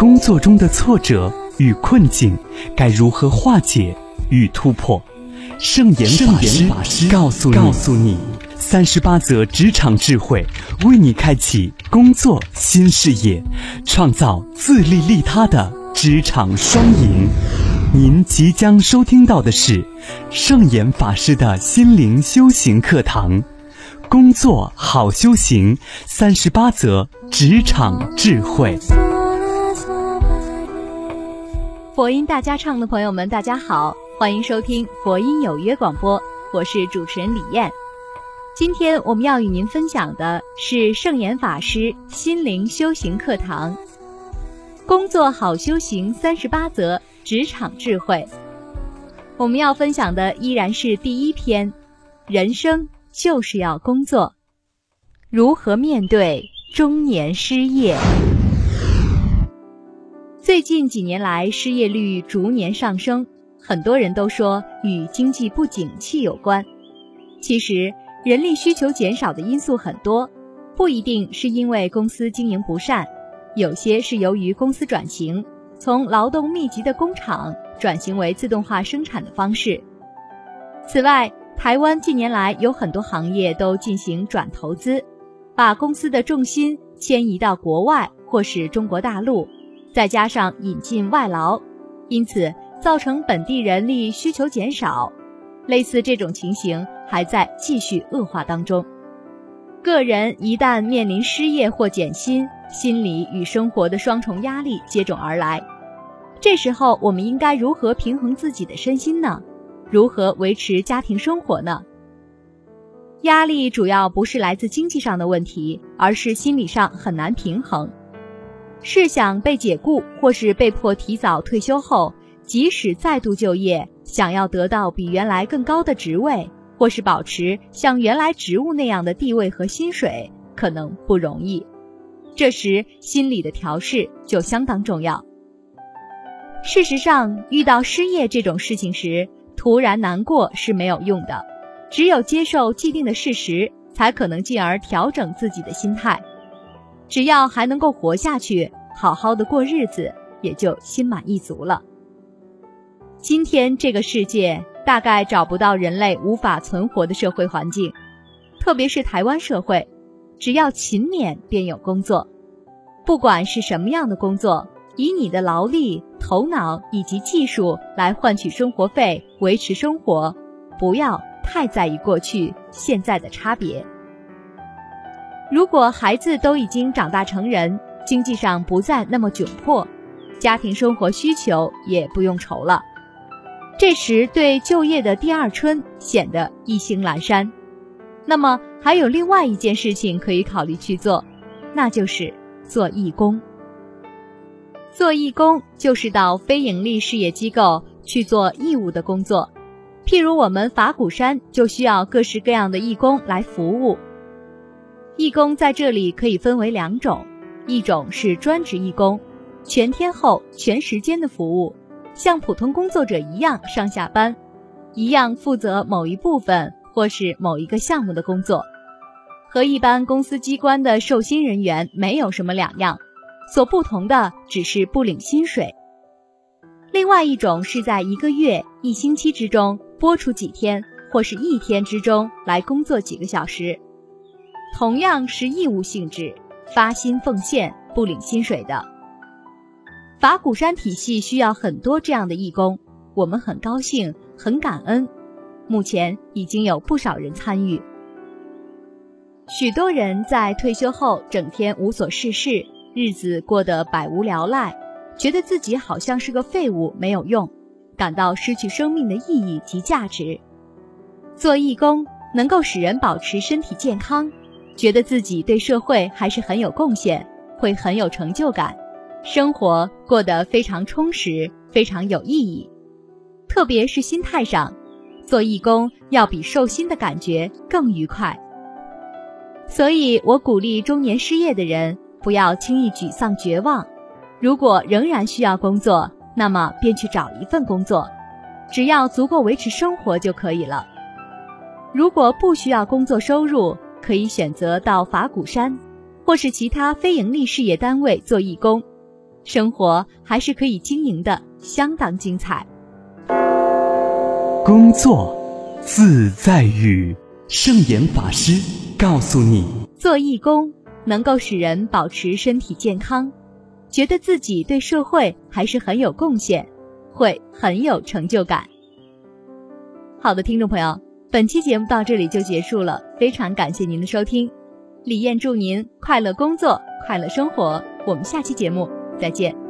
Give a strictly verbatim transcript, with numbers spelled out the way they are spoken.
工作中的挫折与困境该如何化解与突破？圣严法师告诉你，告诉你三十八则职场智慧，为你开启工作新视野，创造自利利他的职场双赢。您即将收听到的是圣严法师的心灵修行课堂，工作好修行，三十八则职场智慧。 佛音大家唱的朋友们，大家好，欢迎收听佛音有约广播，我是主持人李燕。今天我们要与您分享的是圣严法师心灵修行课堂，工作好修行三十八则职场智慧。我们要分享的依然是第一篇，人生就是要工作，如何面对中年失业。最近几年来，失业率逐年上升，很多人都说与经济不景气有关。其实人力需求减少的因素很多，不一定是因为公司经营不善，有些是由于公司转型，从劳动密集的工厂转型为自动化生产的方式。此外，台湾近年来有很多行业都进行转投资，把公司的重心迁移到国外或是中国大陆，再加上引进外劳，因此造成本地人力需求减少。类似这种情形还在继续恶化当中。个人一旦面临失业或减薪，心理与生活的双重压力接踵而来。这时候我们应该如何平衡自己的身心呢？如何维持家庭生活呢？压力主要不是来自经济上的问题，而是心理上很难平衡。试想被解雇或是被迫提早退休后，即使再度就业，想要得到比原来更高的职位，或是保持像原来职务那样的地位和薪水，可能不容易。这时心理的调试就相当重要。事实上，遇到失业这种事情时，突然难过是没有用的，只有接受既定的事实，才可能进而调整自己的心态。只要还能够活下去，好好的过日子，也就心满意足了。今天这个世界大概找不到人类无法存活的社会环境，特别是台湾社会，只要勤勉便有工作。不管是什么样的工作，以你的劳力、头脑以及技术来换取生活费，维持生活，不要太在意过去现在的差别。如果孩子都已经长大成人，经济上不再那么窘迫，家庭生活需求也不用愁了，这时对就业的第二春显得意兴阑珊。那么还有另外一件事情可以考虑去做，那就是做义工。做义工就是到非营利事业机构去做义务的工作，譬如我们法鼓山就需要各式各样的义工来服务。义工在这里可以分为两种，一种是专职义工，全天候全时间的服务，像普通工作者一样上下班，一样负责某一部分或是某一个项目的工作，和一般公司机关的受薪人员没有什么两样，所不同的只是不领薪水。另外一种是在一个月、一星期之中拨出几天或是一天之中来工作几个小时，同样是义务性质，发心奉献，不领薪水的。法鼓山体系需要很多这样的义工，我们很高兴，很感恩。目前已经有不少人参与。许多人在退休后整天无所事事，日子过得百无聊赖，觉得自己好像是个废物，没有用，感到失去生命的意义及价值。做义工能够使人保持身体健康，觉得自己对社会还是很有贡献，会很有成就感，生活过得非常充实，非常有意义。特别是心态上，做义工要比受薪的感觉更愉快。所以我鼓励中年失业的人不要轻易沮丧绝望，如果仍然需要工作，那么便去找一份工作，只要足够维持生活就可以了。如果不需要工作收入，可以选择到法鼓山或是其他非营利事业单位做义工， 生活还是可以经营的相当精彩。 工作自在语，圣严法师告诉你， 做义工能够使人保持身体健康，觉得自己对社会还是很有贡献，会很有成就感。好的，听众朋友，本期节目到这里就结束了，非常感谢您的收听。李燕祝您快乐工作，快乐生活，我们下期节目再见。